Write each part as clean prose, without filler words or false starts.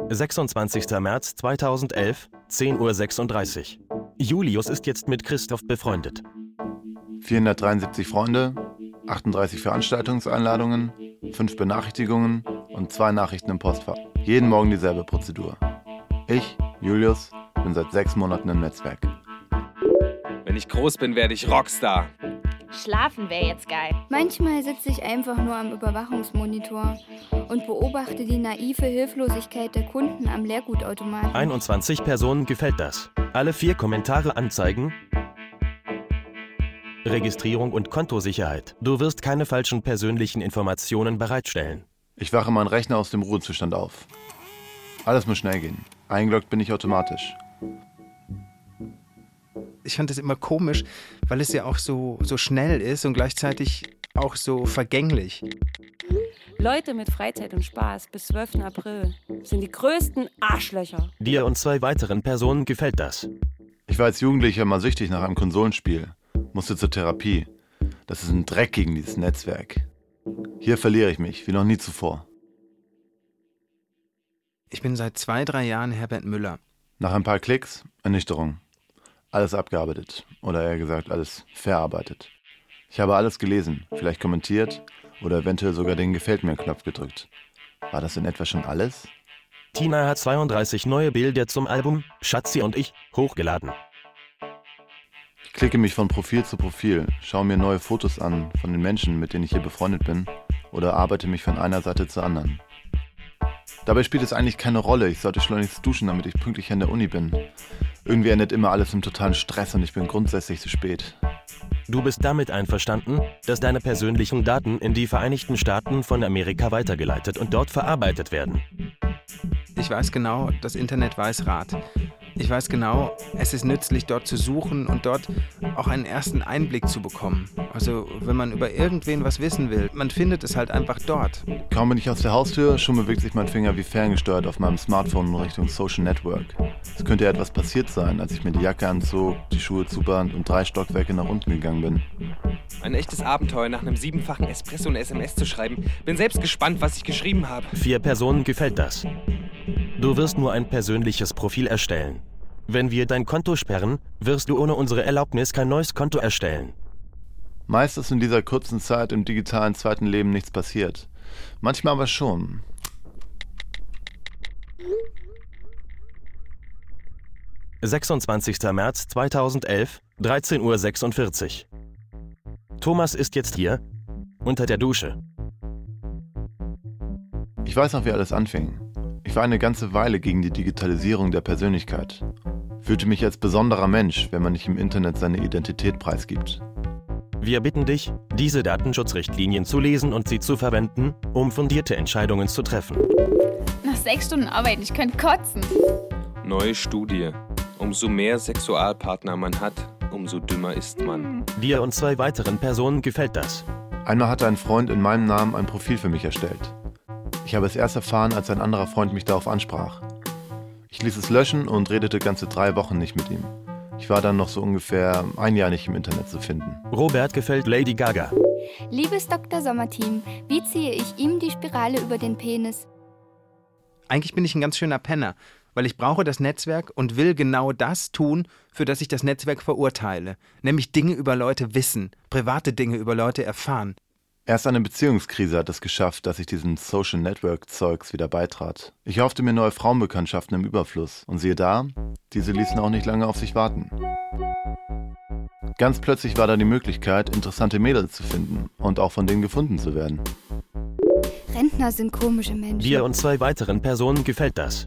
26. März 2011, 10:36 Uhr. Julius ist jetzt mit Christoph befreundet. 473 Freunde, 38 Veranstaltungseinladungen, 5 Benachrichtigungen und 2 Nachrichten im Postfach. Jeden Morgen dieselbe Prozedur. Ich, Julius, bin seit 6 Monaten im Netzwerk. Wenn ich groß bin, werde ich Rockstar. Schlafen wäre jetzt geil. Manchmal sitze ich einfach nur am Überwachungsmonitor und beobachte die naive Hilflosigkeit der Kunden am Leergutautomaten. 21 Personen gefällt das. Alle 4 Kommentare anzeigen. Registrierung und Kontosicherheit. Du wirst keine falschen persönlichen Informationen bereitstellen. Ich wache meinen Rechner aus dem Ruhezustand auf. Alles muss schnell gehen. Eingeloggt bin ich automatisch. Ich fand es immer komisch, weil es ja auch so schnell ist und gleichzeitig auch so vergänglich. Leute mit Freizeit und Spaß bis 12. April sind die größten Arschlöcher. Dir und 2 weiteren Personen gefällt das. Ich war als Jugendlicher mal süchtig nach einem Konsolenspiel. Musste zur Therapie. Das ist ein Dreck gegen dieses Netzwerk. Hier verliere ich mich, wie noch nie zuvor. Ich bin seit 2-3 Jahren Herbert Müller. Nach ein paar Klicks, Ernüchterung. Alles abgearbeitet. Oder eher gesagt, alles verarbeitet. Ich habe alles gelesen, vielleicht kommentiert oder eventuell sogar den Gefällt-mir-Knopf gedrückt. War das in etwa schon alles? Tina hat 32 neue Bilder zum Album Schatzi und ich hochgeladen. Ich klicke mich von Profil zu Profil, schaue mir neue Fotos an von den Menschen, mit denen ich hier befreundet bin, oder arbeite mich von einer Seite zur anderen. Dabei spielt es eigentlich keine Rolle, ich sollte schleunigst duschen, damit ich pünktlich an der Uni bin. Irgendwie endet immer alles im totalen Stress und ich bin grundsätzlich zu spät. Du bist damit einverstanden, dass deine persönlichen Daten in die Vereinigten Staaten von Amerika weitergeleitet und dort verarbeitet werden. Ich weiß genau, das Internet weiß Rat. Ich weiß genau, es ist nützlich, dort zu suchen und dort auch einen ersten Einblick zu bekommen. Also, wenn man über irgendwen was wissen will, man findet es halt einfach dort. Kaum bin ich aus der Haustür, schon bewegt sich mein Finger wie ferngesteuert auf meinem Smartphone in Richtung Social Network. Es könnte ja etwas passiert sein, als ich mir die Jacke anzog, die Schuhe zuband und 3 Stockwerke nach unten gegangen bin. Ein echtes Abenteuer, nach einem 7-fachen Espresso eine SMS zu schreiben. Bin selbst gespannt, was ich geschrieben habe. 4 Personen gefällt das. Du wirst nur ein persönliches Profil erstellen. Wenn wir dein Konto sperren, wirst du ohne unsere Erlaubnis kein neues Konto erstellen. Meist ist in dieser kurzen Zeit im digitalen zweiten Leben nichts passiert. Manchmal aber schon. »26. März 2011, 13:46 Uhr. Thomas ist jetzt hier, unter der Dusche. Ich weiß noch, wie alles anfing. Ich war eine ganze Weile gegen die Digitalisierung der Persönlichkeit. Fühlte mich als besonderer Mensch, wenn man nicht im Internet seine Identität preisgibt. Wir bitten dich, diese Datenschutzrichtlinien zu lesen und sie zu verwenden, um fundierte Entscheidungen zu treffen. Nach 6 Stunden Arbeit, ich könnte kotzen. Neue Studie. Umso mehr Sexualpartner man hat, umso dümmer ist man. Dir und 2 weiteren Personen gefällt das. Einmal hatte ein Freund in meinem Namen ein Profil für mich erstellt. Ich habe es erst erfahren, als ein anderer Freund mich darauf ansprach. Ich ließ es löschen und redete ganze 3 Wochen nicht mit ihm. Ich war dann noch so ungefähr 1 Jahr nicht im Internet zu finden. Robert gefällt Lady Gaga. Liebes Dr. Sommerteam, wie ziehe ich ihm die Spirale über den Penis? Eigentlich bin ich ein ganz schöner Penner, weil ich brauche das Netzwerk und will genau das tun, für das ich das Netzwerk verurteile. Nämlich Dinge über Leute wissen, private Dinge über Leute erfahren. Erst eine Beziehungskrise hat es geschafft, dass ich diesem Social Network Zeugs wieder beitrat. Ich hoffte mir neue Frauenbekanntschaften im Überfluss. Und siehe da, diese ließen auch nicht lange auf sich warten. Ganz plötzlich war da die Möglichkeit, interessante Mädels zu finden und auch von denen gefunden zu werden. Rentner sind komische Menschen. Dir und 2 weiteren Personen gefällt das.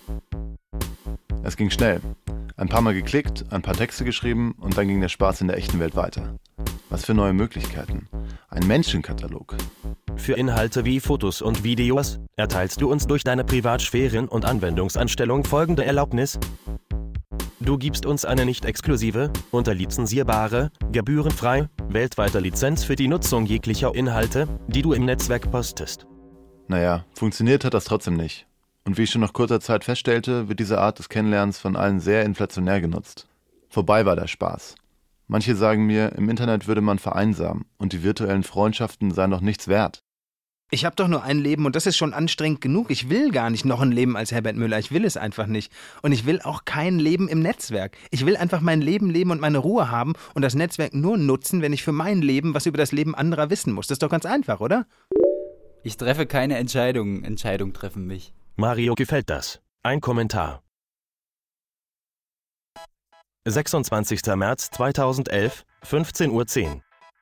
Es ging schnell. Ein paar Mal geklickt, ein paar Texte geschrieben und dann ging der Spaß in der echten Welt weiter. Was für neue Möglichkeiten. Ein Menschenkatalog. Für Inhalte wie Fotos und Videos erteilst du uns durch deine Privatsphären- und Anwendungsanstellung folgende Erlaubnis. Du gibst uns eine nicht exklusive, unterlizenzierbare, gebührenfrei, weltweite Lizenz für die Nutzung jeglicher Inhalte, die du im Netzwerk postest. Naja, funktioniert hat das trotzdem nicht. Und wie ich schon nach kurzer Zeit feststellte, wird diese Art des Kennenlernens von allen sehr inflationär genutzt. Vorbei war der Spaß. Manche sagen mir, im Internet würde man vereinsamen und die virtuellen Freundschaften seien noch nichts wert. Ich habe doch nur ein Leben und das ist schon anstrengend genug. Ich will gar nicht noch ein Leben als Herbert Müller. Ich will es einfach nicht. Und ich will auch kein Leben im Netzwerk. Ich will einfach mein Leben leben und meine Ruhe haben und das Netzwerk nur nutzen, wenn ich für mein Leben was über das Leben anderer wissen muss. Das ist doch ganz einfach, oder? Ich treffe keine Entscheidungen. Entscheidungen treffen mich. Mario gefällt das. Ein Kommentar. 26. März 2011, 15:10 Uhr.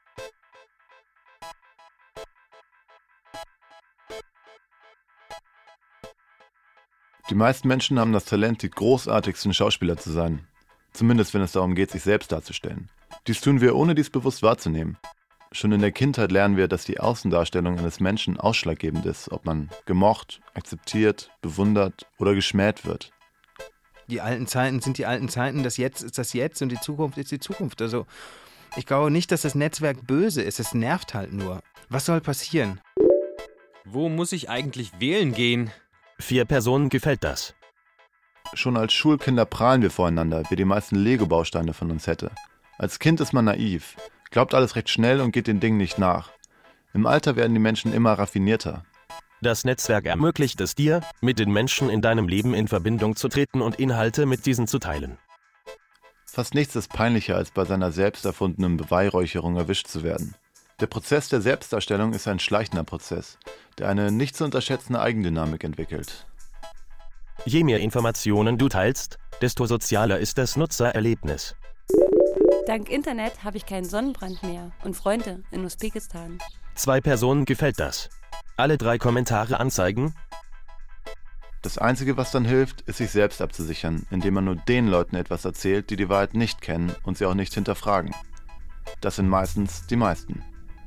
Die meisten Menschen haben das Talent, die großartigsten Schauspieler zu sein. Zumindest wenn es darum geht, sich selbst darzustellen. Dies tun wir, ohne dies bewusst wahrzunehmen. Schon in der Kindheit lernen wir, dass die Außendarstellung eines Menschen ausschlaggebend ist, ob man gemocht, akzeptiert, bewundert oder geschmäht wird. Die alten Zeiten sind die alten Zeiten, das Jetzt ist das Jetzt und die Zukunft ist die Zukunft. Also, ich glaube nicht, dass das Netzwerk böse ist, es nervt halt nur. Was soll passieren? Wo muss ich eigentlich wählen gehen? 4 Personen gefällt das. Schon als Schulkinder prahlen wir voreinander, wer die meisten Lego-Bausteine von uns hätte. Als Kind ist man naiv, glaubt alles recht schnell und geht den Dingen nicht nach. Im Alter werden die Menschen immer raffinierter. Das Netzwerk ermöglicht es dir, mit den Menschen in deinem Leben in Verbindung zu treten und Inhalte mit diesen zu teilen. Fast nichts ist peinlicher, als bei seiner selbst erfundenen Beweihräucherung erwischt zu werden. Der Prozess der Selbstdarstellung ist ein schleichender Prozess, der eine nicht zu unterschätzende Eigendynamik entwickelt. Je mehr Informationen du teilst, desto sozialer ist das Nutzererlebnis. Dank Internet habe ich keinen Sonnenbrand mehr und Freunde in Usbekistan. 2 Personen gefällt das. Alle 3 Kommentare anzeigen. Das Einzige, was dann hilft, ist sich selbst abzusichern, indem man nur den Leuten etwas erzählt, die die Wahrheit nicht kennen und sie auch nicht hinterfragen. Das sind meistens die meisten.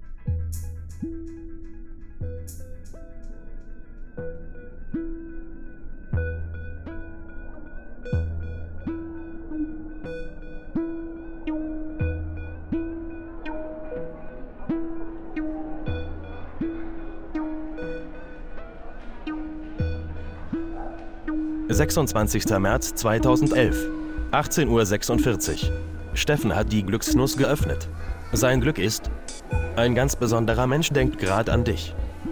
– 26. März 2011, 18:46 Uhr. Steffen hat die Glücksnuss geöffnet. Sein Glück ist: ein ganz besonderer Mensch denkt gerade an dich.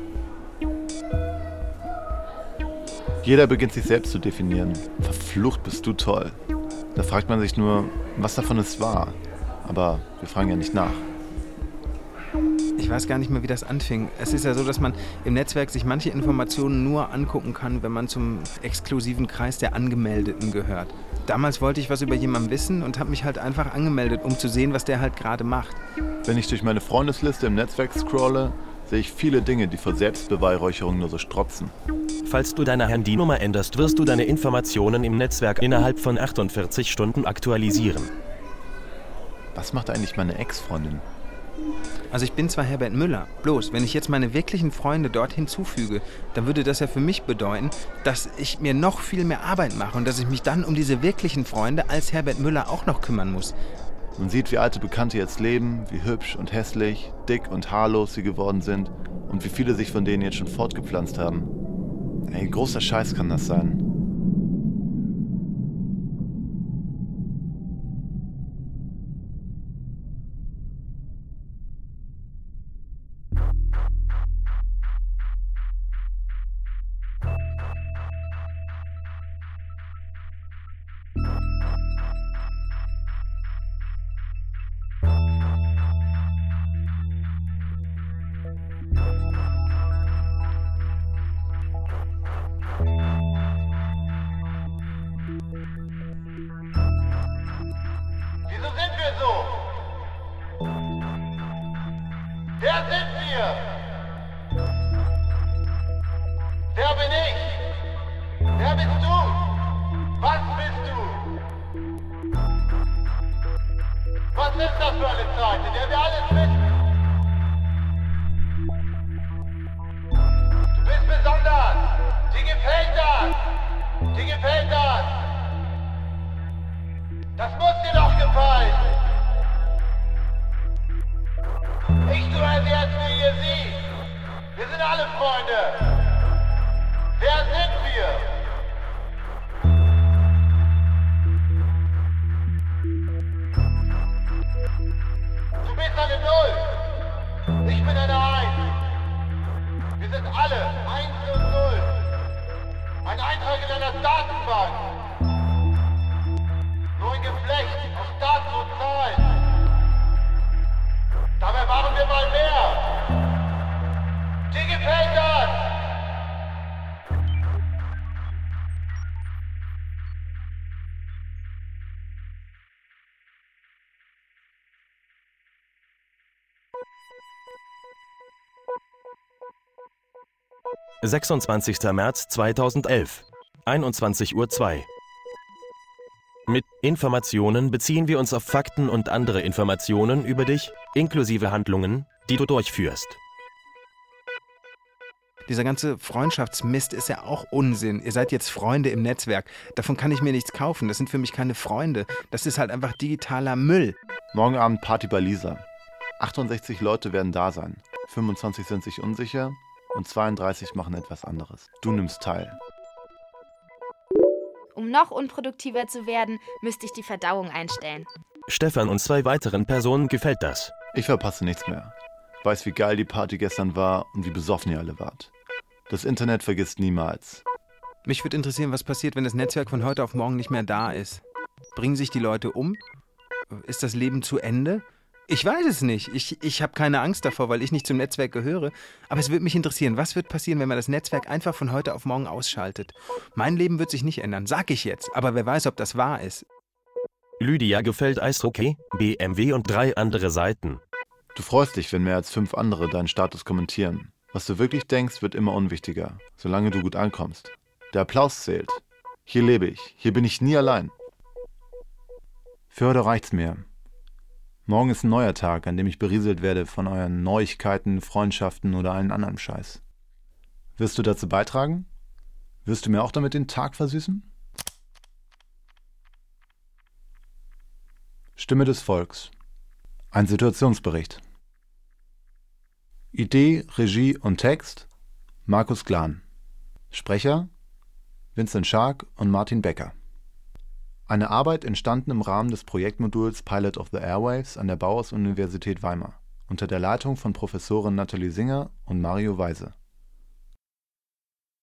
Jeder beginnt sich selbst zu definieren. Verflucht bist du toll. Da fragt man sich nur, was davon ist wahr. Aber wir fragen ja nicht nach. Ich weiß gar nicht mehr, wie das anfing. Es ist ja so, dass man im Netzwerk sich manche Informationen nur angucken kann, wenn man zum exklusiven Kreis der Angemeldeten gehört. Damals wollte ich was über jemanden wissen und habe mich halt einfach angemeldet, um zu sehen, was der halt gerade macht. Wenn ich durch meine Freundesliste im Netzwerk scrolle, sehe ich viele Dinge, die vor Selbstbeweihräucherung nur so strotzen. Falls du deine Handynummer änderst, wirst du deine Informationen im Netzwerk innerhalb von 48 Stunden aktualisieren. Was macht eigentlich meine Ex-Freundin? Also ich bin zwar Herbert Müller, bloß wenn ich jetzt meine wirklichen Freunde dort hinzufüge, dann würde das ja für mich bedeuten, dass ich mir noch viel mehr Arbeit mache und dass ich mich dann um diese wirklichen Freunde als Herbert Müller auch noch kümmern muss. Man sieht, wie alte Bekannte jetzt leben, wie hübsch und hässlich, dick und haarlos sie geworden sind und wie viele sich von denen jetzt schon fortgepflanzt haben. Ey, großer Scheiß kann das sein. Wer sind wir? Wer bin ich? Wer bist du? Was bist du? Was ist das für eine Zeit, in der wir alles wissen? Du bist besonders. Dir gefällt das. Dir gefällt das. Das muss dir doch gefallen. Ich tue es jetzt wie ihr sie. Wir sind alle Freunde. Wer sind wir? Du bist eine Null. Ich bin eine Eins. Wir sind alle 1 und 0. Ein Eintrag in einer Datenbank. Nur ein Geflecht aus Daten und Zahlen. Dabei waren wir mal mehr. Dir gefällt das? / 26. März 2011, 21:02 Uhr. Mit Informationen beziehen wir uns auf Fakten und andere Informationen über dich, inklusive Handlungen, die du durchführst. Dieser ganze Freundschaftsmist ist ja auch Unsinn. Ihr seid jetzt Freunde im Netzwerk. Davon kann ich mir nichts kaufen. Das sind für mich keine Freunde. Das ist halt einfach digitaler Müll. Morgen Abend Party bei Lisa. 68 Leute werden da sein. 25 sind sich unsicher und 32 machen etwas anderes. Du nimmst teil. Um noch unproduktiver zu werden, müsste ich die Verdauung einstellen. Stefan und 2 weiteren Personen gefällt das. Ich verpasse nichts mehr. Weiß, wie geil die Party gestern war und wie besoffen ihr alle wart. Das Internet vergisst niemals. Mich würde interessieren, was passiert, wenn das Netzwerk von heute auf morgen nicht mehr da ist. Bringen sich die Leute um? Ist das Leben zu Ende? Ich weiß es nicht. Ich habe keine Angst davor, weil ich nicht zum Netzwerk gehöre. Aber es würde mich interessieren, was wird passieren, wenn man das Netzwerk einfach von heute auf morgen ausschaltet? Mein Leben wird sich nicht ändern, sag ich jetzt. Aber wer weiß, ob das wahr ist. Lydia gefällt Eishockey, BMW und 3 andere Seiten. Du freust dich, wenn mehr als 5 andere deinen Status kommentieren. Was du wirklich denkst, wird immer unwichtiger, solange du gut ankommst. Der Applaus zählt. Hier lebe ich. Hier bin ich nie allein. Für heute reicht's mir. Morgen ist ein neuer Tag, an dem ich berieselt werde von euren Neuigkeiten, Freundschaften oder allen anderen Scheiß. Wirst du dazu beitragen? Wirst du mir auch damit den Tag versüßen? Stimme des Volks. Ein Situationsbericht. Idee, Regie und Text: Markus Glan. Sprecher: Vincent Schark und Martin Becker. Eine Arbeit entstanden im Rahmen des Projektmoduls Pilot of the Airwaves an der Bauhaus-Universität Weimar unter der Leitung von Professorin Nathalie Singer und Mario Weise.